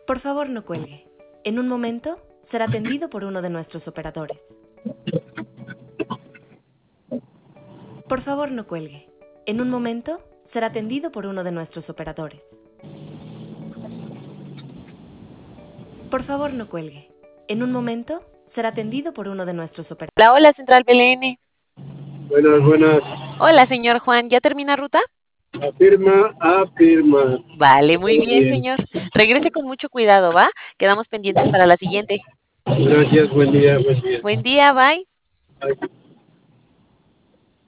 Por favor, no cuelgue. En un momento será atendido por uno de nuestros operadores. Por favor, no cuelgue. En un momento será atendido por uno de nuestros operadores. Por favor, no cuelgue. En un momento será atendido por uno de nuestros operadores. Hola, hola, Central BLN. Buenas, buenas. Hola, señor Juan. ¿Ya termina ruta? Afirma, afirma. Vale, muy Todo bien, bien. señor. Regrese con mucho cuidado, ¿va? Quedamos pendientes para la siguiente. Gracias, buen día, buen día. Buen día, bye. Bye.